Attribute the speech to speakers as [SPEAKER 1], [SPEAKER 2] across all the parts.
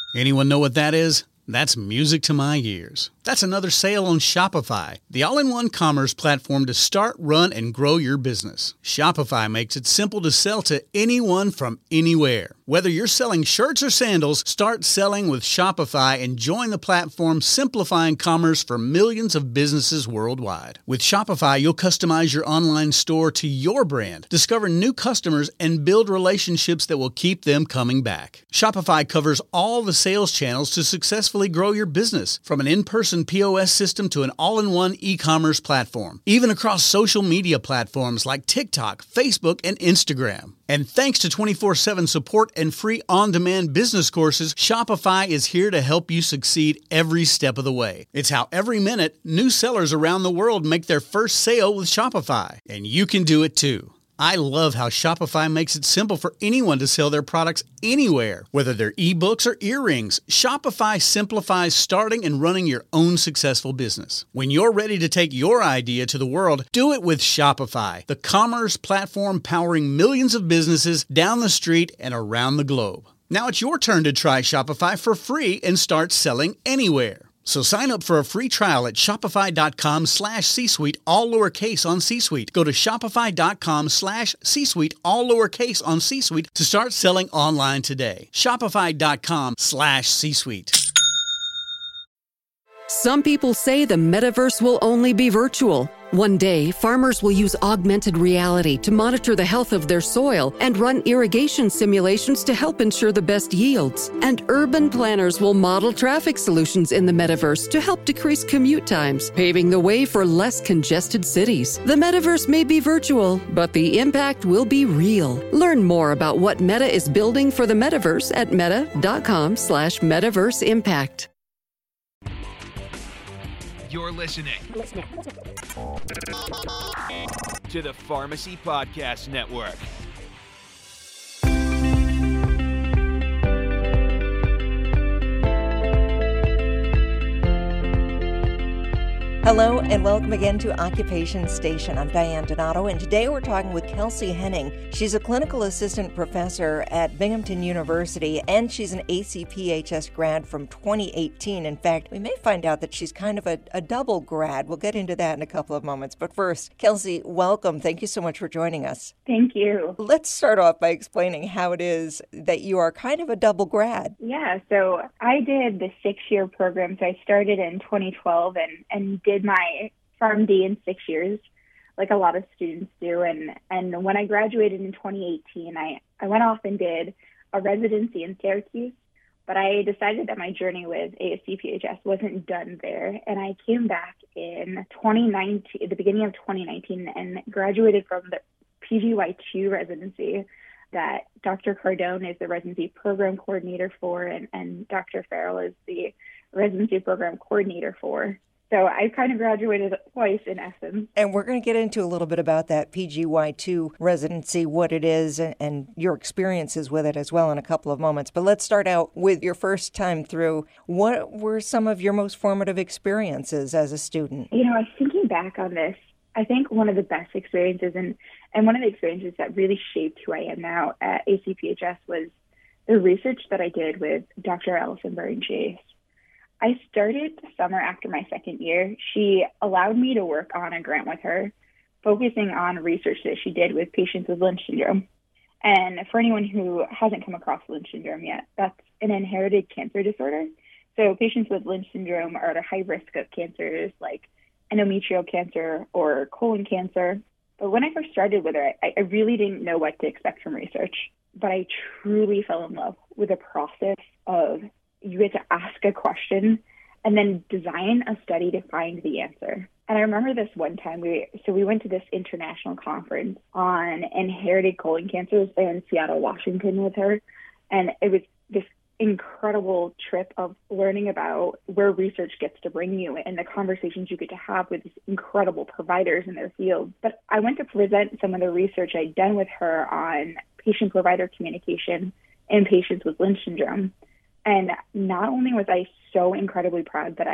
[SPEAKER 1] Anyone know what that is? That's music to my ears. That's another sale on Shopify, the all-in-one commerce platform to start, run, and grow your business. Shopify makes it simple to sell to anyone from anywhere. Whether you're selling shirts or sandals, start selling with Shopify and join the platform simplifying commerce for millions of businesses worldwide. With Shopify, you'll customize your online store to your brand, discover new customers, and build relationships that will keep them coming back. Shopify covers all the sales channels to successfully grow your business, from an in-person POS system to an all-in-one e-commerce platform, even across social media platforms like TikTok, Facebook, and Instagram. And thanks to 24/7 support and free on-demand business courses, Shopify is here to help you succeed every step of the way. It's how every minute new sellers around the world make their first sale with Shopify. And you can do it too. I love how Shopify makes it simple for anyone to sell their products anywhere. Whether they're ebooks or earrings, Shopify simplifies starting and running your own successful business. When you're ready to take your idea to the world, do it with Shopify, the commerce platform powering millions of businesses down the street and around the globe. Now it's your turn to try Shopify for free and start selling anywhere. So sign up for a free trial at shopify.com/C-Suite, all lowercase on C-Suite. Go to shopify.com/C-Suite, all lowercase on C-Suite to start selling online today. Shopify.com/C-Suite.
[SPEAKER 2] Some people say the metaverse will only be virtual. One day, farmers will use augmented reality to monitor the health of their soil and run irrigation simulations to help ensure the best yields. And urban planners will model traffic solutions in the metaverse to help decrease commute times, paving the way for less congested cities. The metaverse may be virtual, but the impact will be real. Learn more about what Meta is building for the metaverse at meta.com/metaverseimpact.
[SPEAKER 3] You're listening to the Pharmacy Podcast Network.
[SPEAKER 4] Hello and welcome again to Occupation Station. I'm Diane Donato, and today we're talking with Kelsey Henning. She's a clinical assistant professor at Binghamton University, and she's an ACPHS grad from 2018. In fact, we may find out that she's kind of a double grad. We'll get into that in a couple of moments. But first, Kelsey, welcome. Thank you so much for joining us.
[SPEAKER 5] Thank you.
[SPEAKER 4] Let's start off by explaining how it is that you are kind of a double grad.
[SPEAKER 5] Yeah, so I did the 6-year program. So I started in 2012 and did my PharmD in 6 years, like a lot of students do. And when I graduated in 2018, I went off and did a residency in Syracuse, but I decided that my journey with ASCPHS wasn't done there. And I came back in 2019, the beginning of 2019, and graduated from the PGY2 residency that Dr. Cardone is the residency program coordinator for, and Dr. Farrell is the residency program coordinator for. So I kind of graduated twice in essence.
[SPEAKER 4] And we're going to get into a little bit about that PGY2 residency, what it is, and your experiences with it as well in a couple of moments. But let's start out with your first time through. What were some of your most formative experiences as a student?
[SPEAKER 5] You know, I was thinking back on this. I think one of the best experiences and one of the experiences that really shaped who I am now at ACPHS was the research that I did with Dr. Allison Burton-Chase. I started the summer after my second year. She allowed me to work on a grant with her, focusing on research that she did with patients with Lynch syndrome. And for anyone who hasn't come across Lynch syndrome yet, that's an inherited cancer disorder. So patients with Lynch syndrome are at a high risk of cancers like endometrial cancer or colon cancer. But when I first started with her, I really didn't know what to expect from research. But I truly fell in love with the process of you get to ask a question and then design a study to find the answer. And I remember this one time, we went to this international conference on inherited colon cancers there in Seattle, Washington with her. And it was this incredible trip of learning about where research gets to bring you and the conversations you get to have with these incredible providers in their field. But I went to present some of the research I'd done with her on patient-provider communication in patients with Lynch syndrome. And not only was I so incredibly proud that I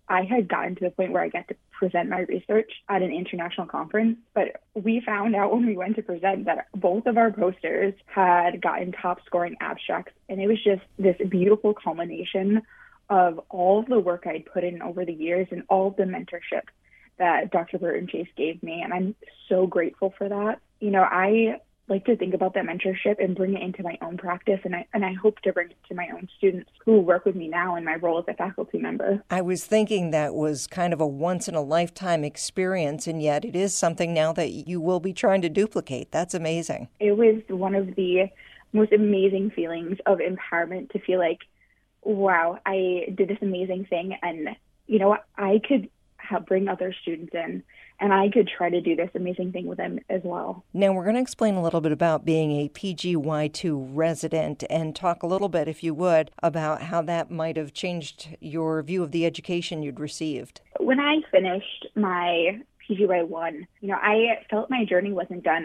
[SPEAKER 5] I had gotten to the point where I got to present my research at an international conference, but we found out when we went to present that both of our posters had gotten top scoring abstracts. And it was just this beautiful culmination of all of the work I'd put in over the years and all of the mentorship that Dr. Burton Chase gave me. And I'm so grateful for that. You know, I like to think about that mentorship and bring it into my own practice. And I hope to bring it to my own students who work with me now in my role as a faculty member.
[SPEAKER 4] I was thinking that was kind of a once-in-a-lifetime experience, and yet it is something now that you will be trying to duplicate. That's amazing.
[SPEAKER 5] It was one of the most amazing feelings of empowerment to feel like, wow, I did this amazing thing. And, you know, I could bring other students in, and I could try to do this amazing thing with them as well.
[SPEAKER 4] Now, we're going to explain a little bit about being a PGY2 resident and talk a little bit, if you would, about how that might have changed your view of the education you'd received.
[SPEAKER 5] When I finished my PGY1, you know, I felt my journey wasn't done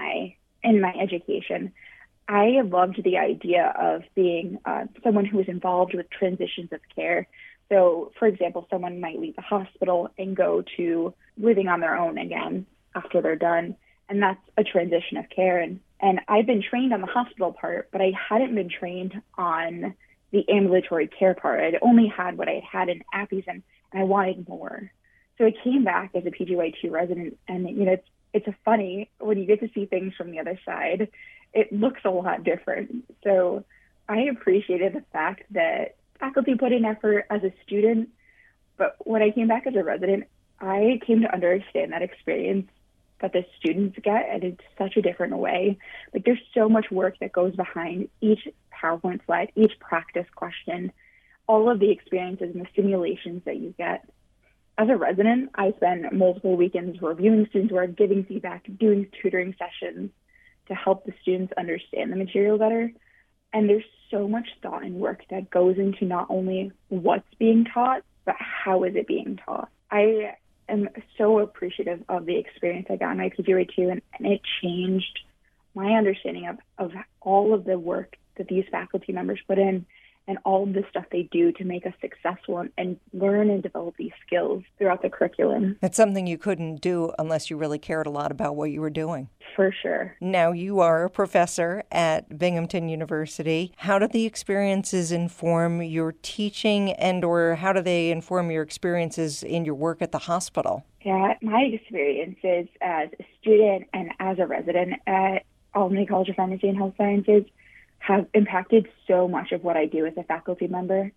[SPEAKER 5] in my education. I loved the idea of being someone who was involved with transitions of care. So, for example, someone might leave the hospital and go to living on their own again after they're done. And that's a transition of care. And I've been trained on the hospital part, but I hadn't been trained on the ambulatory care part. I'd only had what I had in APPEs, and I wanted more. So I came back as a PGY2 resident, and, you know, it's a funny, when you get to see things from the other side, it looks a lot different. So I appreciated the fact that faculty put in effort as a student, but when I came back as a resident, I came to understand that experience that the students get, and in such a different way. Like, there's so much work that goes behind each PowerPoint slide, each practice question, all of the experiences and the simulations that you get. As a resident, I spend multiple weekends reviewing students' work, giving feedback, doing tutoring sessions to help the students understand the material better. And there's so much thought and work that goes into not only what's being taught, but how is it being taught. I am so appreciative of the experience I got in my PGY2, and it changed my understanding of all of the work that these faculty members put in and all of the stuff they do to make us successful and learn and develop these skills throughout the curriculum.
[SPEAKER 4] It's something you couldn't do unless you really cared a lot about what you were doing.
[SPEAKER 5] For sure.
[SPEAKER 4] Now, you are a professor at Binghamton University. How do the experiences inform your teaching, and or how do they inform your experiences in your work at the hospital?
[SPEAKER 5] Yeah, my experiences as a student and as a resident at Albany College of Pharmacy and Health Sciences have impacted so much of what I do as a faculty member,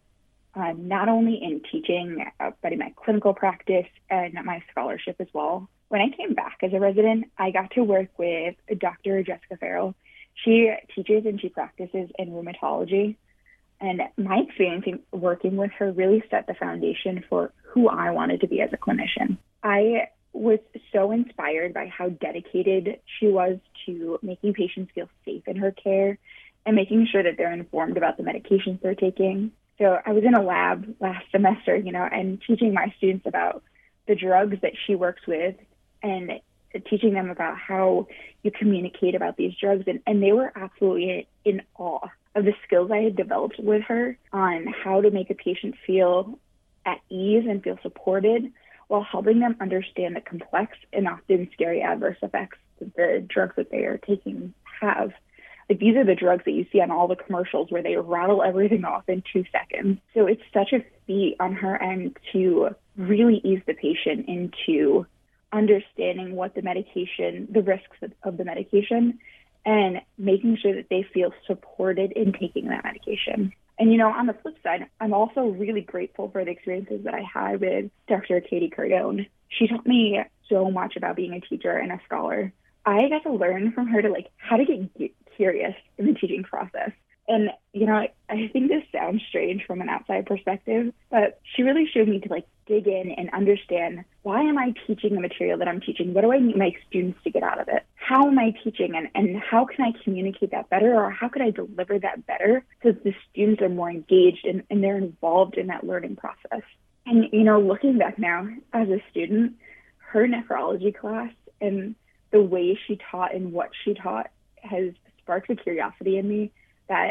[SPEAKER 5] not only in teaching, but in my clinical practice and my scholarship as well. When I came back as a resident, I got to work with Dr. Jessica Farrell. She teaches and she practices in rheumatology. And my experience in working with her really set the foundation for who I wanted to be as a clinician. I was so inspired by how dedicated she was to making patients feel safe in her care and making sure that they're informed about the medications they're taking. So I was in a lab last semester, you know, and teaching my students about the drugs that she works with and teaching them about how you communicate about these drugs. And they were absolutely in awe of the skills I had developed with her on how to make a patient feel at ease and feel supported while helping them understand the complex and often scary adverse effects that the drugs that they are taking have. Like, these are the drugs that you see on all the commercials where they rattle everything off in 2 seconds. So it's such a feat on her end to really ease the patient into understanding what the medication, the risks of the medication, and making sure that they feel supported in taking that medication. And, you know, on the flip side, I'm also really grateful for the experiences that I had with Dr. Katie Cardone. She taught me so much about being a teacher and a scholar. I got to learn from her to, like, how to get curious in the teaching process. And, you know, I think this sounds strange from an outside perspective, but she really showed me to, like, dig in and understand, why am I teaching the material that I'm teaching? What do I need my students to get out of it? How am I teaching, and how can I communicate that better, or how could I deliver that better so that the students are more engaged and they're involved in that learning process? And, you know, looking back now as a student, her nephrology class and the way she taught and what she taught has sparked a curiosity in me that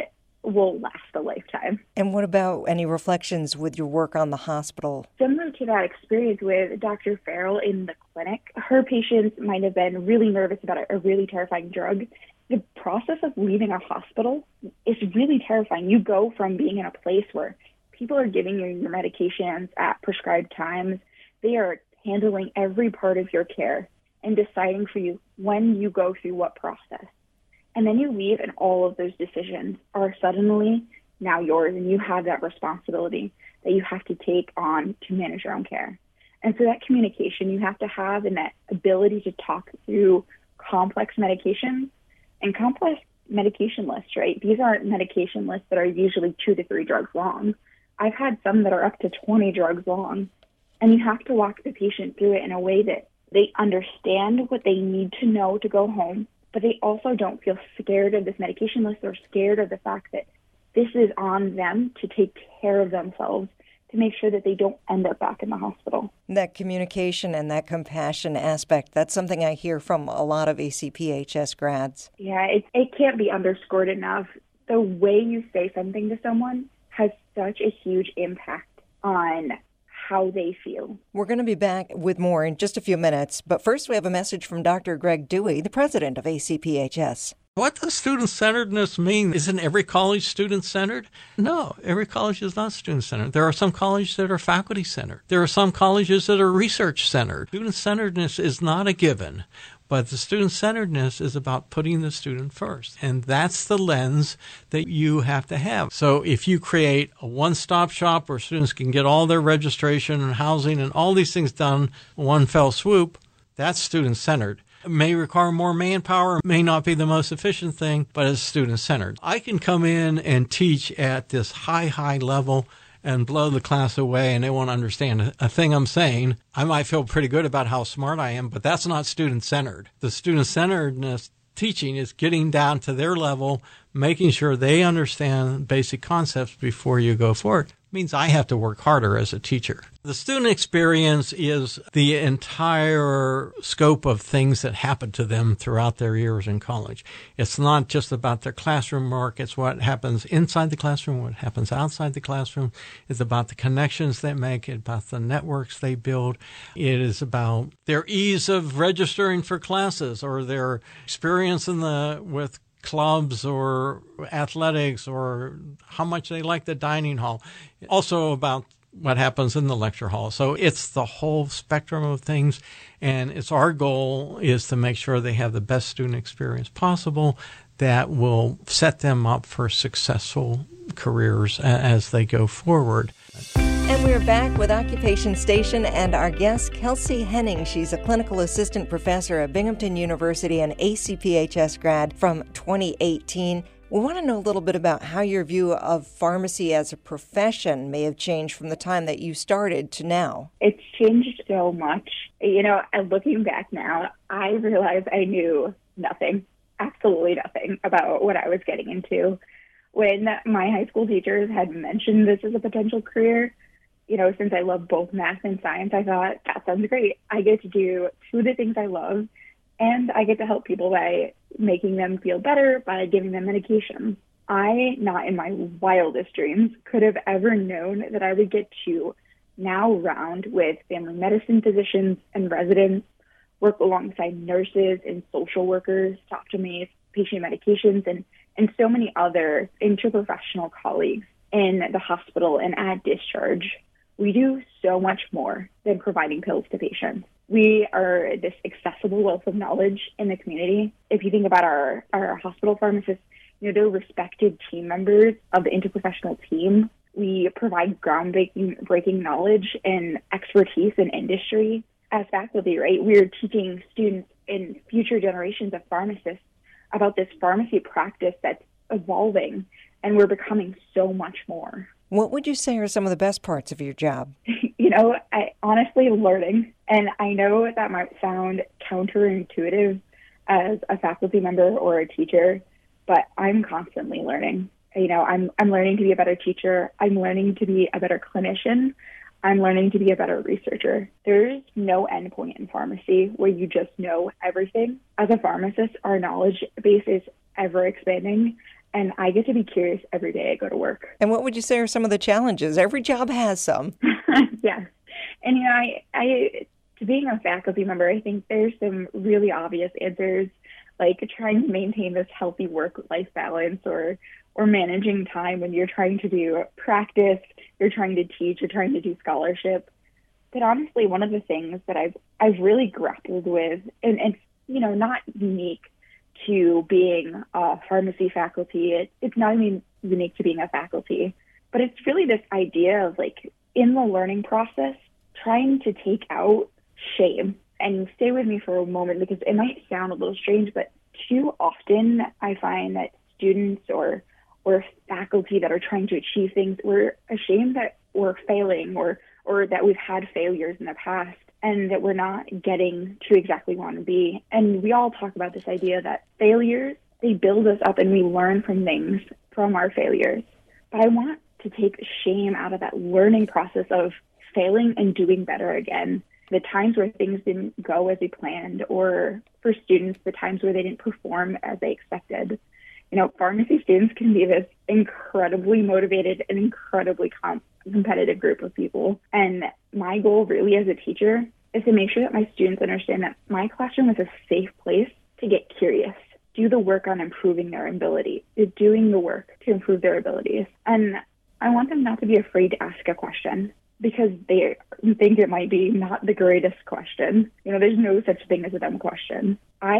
[SPEAKER 5] will last a lifetime.
[SPEAKER 4] And what about any reflections with your work on the hospital?
[SPEAKER 5] Similar to that experience with Dr. Farrell in the clinic, her patients might have been really nervous about a really terrifying drug. The process of leaving a hospital is really terrifying. You go from being in a place where people are giving you your medications at prescribed times. They are handling every part of your care and deciding for you when you go through what process. And then you leave and all of those decisions are suddenly now yours, and you have that responsibility that you have to take on to manage your own care. And so that communication you have to have, and that ability to talk through complex medications and complex medication lists, right? These aren't medication lists that are usually 2 to 3 drugs long. I've had some that are up to 20 drugs long. And you have to walk the patient through it in a way that they understand what they need to know to go home, but they also don't feel scared of this medication list or scared of the fact that this is on them to take care of themselves, to make sure that they don't end up back in the hospital.
[SPEAKER 4] That communication and that compassion aspect, that's something I hear from a lot of ACPHS grads.
[SPEAKER 5] Yeah, it can't be underscored enough. The way you say something to someone has such a huge impact on how they feel.
[SPEAKER 4] We're going to be back with more in just a few minutes, but first we have a message from Dr. Greg Dewey, the president of ACPHS.
[SPEAKER 6] What does student-centeredness mean? Isn't every college student-centered? No, every college is not student-centered. There are some colleges that are faculty-centered. There are some colleges that are research-centered. Student-centeredness is not a given, but the student-centeredness is about putting the student first. And that's the lens that you have to have. So if you create a one-stop shop where students can get all their registration and housing and all these things done in one fell swoop, that's student-centered. It may require more manpower, may not be the most efficient thing, but it's student-centered. I can come in and teach at this high level and blow the class away, and they won't understand a thing I'm saying. I might feel pretty good about how smart I am, but that's not student-centered. The student-centeredness teaching is getting down to their level, making sure they understand basic concepts before you go forward. Means I have to work harder as a teacher. The student experience is the entire scope of things that happen to them throughout their years in college. It's not just about their classroom work. It's what happens inside the classroom, what happens outside the classroom. It's about the connections they make, it's about the networks they build. It is about their ease of registering for classes or their experience with clubs or athletics or how much they like the dining hall. Also about what happens in the lecture hall. So it's the whole spectrum of things, and it's our goal is to make sure they have the best student experience possible that will set them up for successful careers as they go forward.
[SPEAKER 4] And we're back with Occupation Station and our guest, Kelsey Henning. She's a clinical assistant professor at Binghamton University and ACPHS grad from 2018. We want to know a little bit about how your view of pharmacy as a profession may have changed from the time that you started to now.
[SPEAKER 5] It's changed so much. And looking back now, I realize I knew nothing, absolutely nothing about what I was getting into. When my high school teachers had mentioned this as a potential career, since I love both math and science, I thought, that sounds great. I get to do 2 of the things I love, and I get to help people by making them feel better, by giving them medication. I, not in my wildest dreams, could have ever known that I would get to now round with family medicine physicians and residents, work alongside nurses and social workers, talk to me, patient medications, and so many other interprofessional colleagues in the hospital and at discharge. We do so much more than providing pills to patients. We are this accessible wealth of knowledge in the community. If you think about our hospital pharmacists, they're respected team members of the interprofessional team. We provide groundbreaking knowledge and expertise in industry. As faculty, right, we're teaching students in future generations of pharmacists about this pharmacy practice that's evolving, and we're becoming so much more.
[SPEAKER 4] What would you say are some of the best parts of your job?
[SPEAKER 5] I honestly learning, and I know that might sound counterintuitive as a faculty member or a teacher, but I'm constantly learning. I'm learning to be a better teacher. I'm learning to be a better clinician. I'm learning to be a better researcher. There's no end point in pharmacy where you just know everything. As a pharmacist, our knowledge base is ever expanding, And I get to be curious every day I go to work.
[SPEAKER 4] And what would you say are some of the challenges? Every job has some.
[SPEAKER 5] Yes. And, I to being a faculty member, I think there's some really obvious answers, like trying to maintain this healthy work-life balance or managing time when you're trying to do practice, you're trying to teach, you're trying to do scholarship. But honestly, one of the things that I've really grappled with, and it's, not unique to being a pharmacy faculty. It's not even unique to being a faculty, but it's really this idea of like in the learning process, trying to take out shame. And stay with me for a moment because it might sound a little strange, but too often I find that students or faculty that are trying to achieve things, we're ashamed that we're failing or that we've had failures in the past and that we're not getting to exactly want to be. And we all talk about this idea that failures, they build us up and we learn from things from our failures. But I want to take shame out of that learning process of failing and doing better again. The times where things didn't go as we planned, or for students, the times where they didn't perform as they expected. Pharmacy students can be this incredibly motivated and incredibly competitive group of people. And my goal really as a teacher is to make sure that my students understand that my classroom is a safe place to get curious, do the work on improving their ability, doing the work to improve their abilities. And I want them not to be afraid to ask a question because they think it might be not the greatest question. There's no such thing as a dumb question.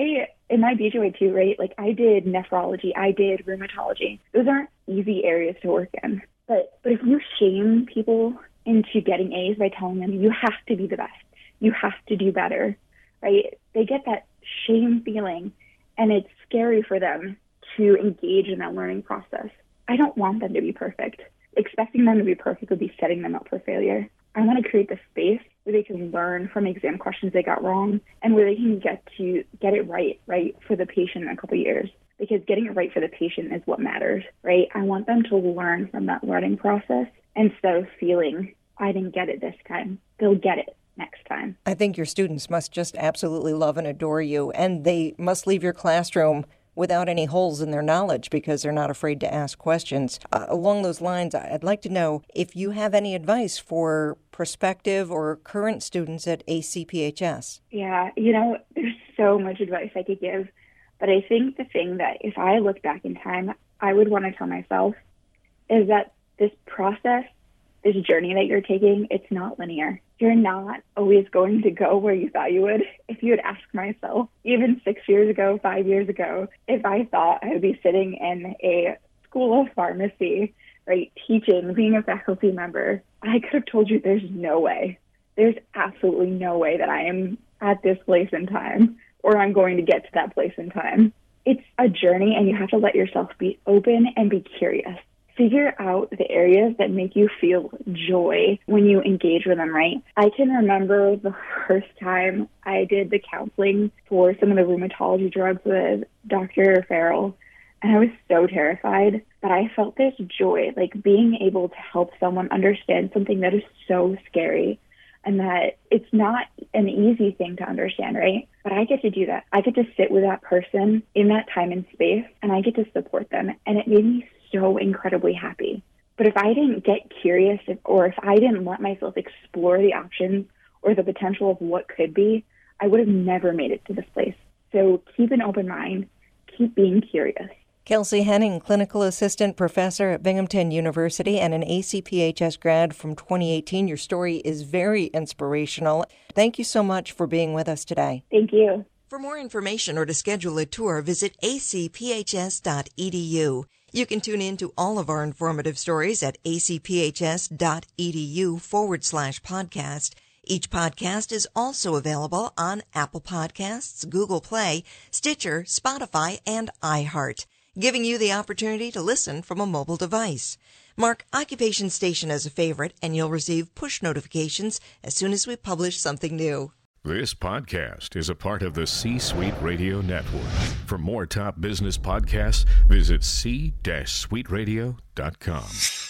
[SPEAKER 5] In my BJA too, right? Like I did nephrology, I did rheumatology. Those aren't easy areas to work in. But if you shame people into getting A's by telling them you have to be the best, you have to do better, right? They get that shame feeling and it's scary for them to engage in that learning process. I don't want them to be perfect. Expecting them to be perfect would be setting them up for failure. I want to create the space where they can learn from exam questions they got wrong and where they can get it right for the patient in a couple of years. Because getting it right for the patient is what matters, right? I want them to learn from that learning process instead of feeling, I didn't get it this time. They'll get it next time.
[SPEAKER 4] I think your students must just absolutely love and adore you, and they must leave your classroom without any holes in their knowledge because they're not afraid to ask questions. Along those lines, I'd like to know if you have any advice for prospective or current students at ACPHS.
[SPEAKER 5] Yeah, there's so much advice I could give, but I think the thing that if I look back in time, I would want to tell myself is that this process, this journey that you're taking, it's not linear. You're not always going to go where you thought you would. If you had asked myself, even 6 years ago, 5 years ago, if I thought I would be sitting in a school of pharmacy, right, teaching, being a faculty member, I could have told you there's no way. There's absolutely no way that I am at this place in time or I'm going to get to that place in time. It's a journey and you have to let yourself be open and be curious. Figure out the areas that make you feel joy when you engage with them, right? I can remember the first time I did the counseling for some of the rheumatology drugs with Dr. Farrell, and I was so terrified, but I felt this joy, like being able to help someone understand something that is so scary and that it's not an easy thing to understand, right? But I get to do that. I get to sit with that person in that time and space, and I get to support them, and it made me so incredibly happy. But if I didn't get curious or if I didn't let myself explore the options or the potential of what could be, I would have never made it to this place. So keep an open mind, keep being curious.
[SPEAKER 4] Kelsey Henning, Clinical Assistant Professor at Binghamton University and an ACPHS grad from 2018. Your story is very inspirational. Thank you so much for being with us today.
[SPEAKER 5] Thank you.
[SPEAKER 7] For more information or to schedule a tour, visit acphs.edu. You can tune in to all of our informative stories at acphs.edu/podcast. Each podcast is also available on Apple Podcasts, Google Play, Stitcher, Spotify, and iHeart, giving you the opportunity to listen from a mobile device. Mark Occupation Station as a favorite, and you'll receive push notifications as soon as we publish something new.
[SPEAKER 8] This podcast is a part of the C-Suite Radio Network. For more top business podcasts, visit c-suiteradio.com.